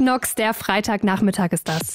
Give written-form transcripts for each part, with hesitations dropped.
Nox, der Freitagnachmittag ist das.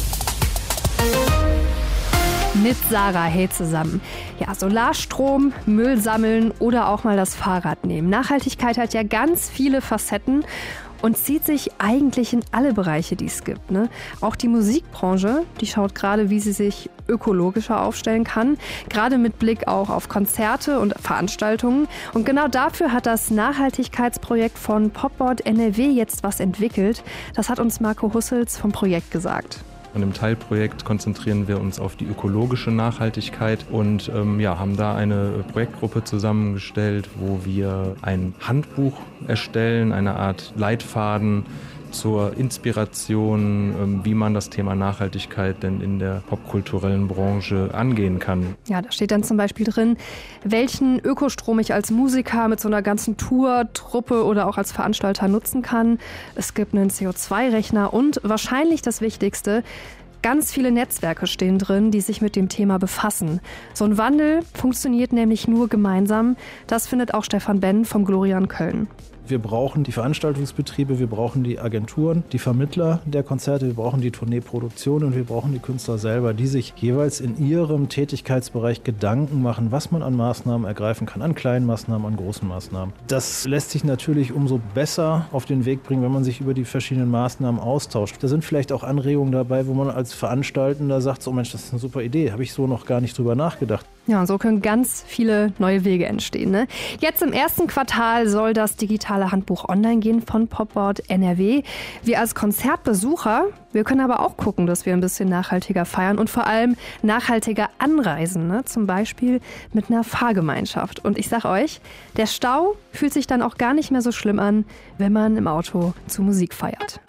Mit Sarah, hey zusammen. Ja, Solarstrom, Müll sammeln oder auch mal das Fahrrad nehmen. Nachhaltigkeit hat ja ganz viele Facetten und zieht sich eigentlich in alle Bereiche, die es gibt, ne? Auch die Musikbranche, die schaut gerade, wie sie sich ökologischer aufstellen kann. Gerade mit Blick auch auf Konzerte und Veranstaltungen. Und genau dafür hat das Nachhaltigkeitsprojekt von Popboard NRW jetzt was entwickelt. Das hat uns Marco Hussels vom Projekt gesagt. Und im Teilprojekt konzentrieren wir uns auf die ökologische Nachhaltigkeit und haben da eine Projektgruppe zusammengestellt, wo wir ein Handbuch erstellen, eine Art Leitfaden zur Inspiration, wie man das Thema Nachhaltigkeit denn in der popkulturellen Branche angehen kann. Ja, da steht dann zum Beispiel drin, welchen Ökostrom ich als Musiker mit so einer ganzen Tour, Truppe oder auch als Veranstalter nutzen kann. Es gibt einen CO2-Rechner und wahrscheinlich das Wichtigste, ganz viele Netzwerke stehen drin, die sich mit dem Thema befassen. So ein Wandel funktioniert nämlich nur gemeinsam. Das findet auch Stefan Benn vom Glorian Köln. Wir brauchen die Veranstaltungsbetriebe, wir brauchen die Agenturen, die Vermittler der Konzerte, wir brauchen die Tourneeproduktion und wir brauchen die Künstler selber, die sich jeweils in ihrem Tätigkeitsbereich Gedanken machen, was man an Maßnahmen ergreifen kann, an kleinen Maßnahmen, an großen Maßnahmen. Das lässt sich natürlich umso besser auf den Weg bringen, wenn man sich über die verschiedenen Maßnahmen austauscht. Da sind vielleicht auch Anregungen dabei, wo man als Veranstaltender sagt, so Mensch, das ist eine super Idee, habe ich so noch gar nicht drüber nachgedacht. Ja, und so können ganz viele neue Wege entstehen, ne? Jetzt im ersten Quartal soll das digitale Handbuch online gehen von Popboard NRW. Wir als Konzertbesucher, wir können aber auch gucken, dass wir ein bisschen nachhaltiger feiern und vor allem nachhaltiger anreisen, ne? Zum Beispiel mit einer Fahrgemeinschaft. Und ich sag euch, der Stau fühlt sich dann auch gar nicht mehr so schlimm an, wenn man im Auto zu Musik feiert.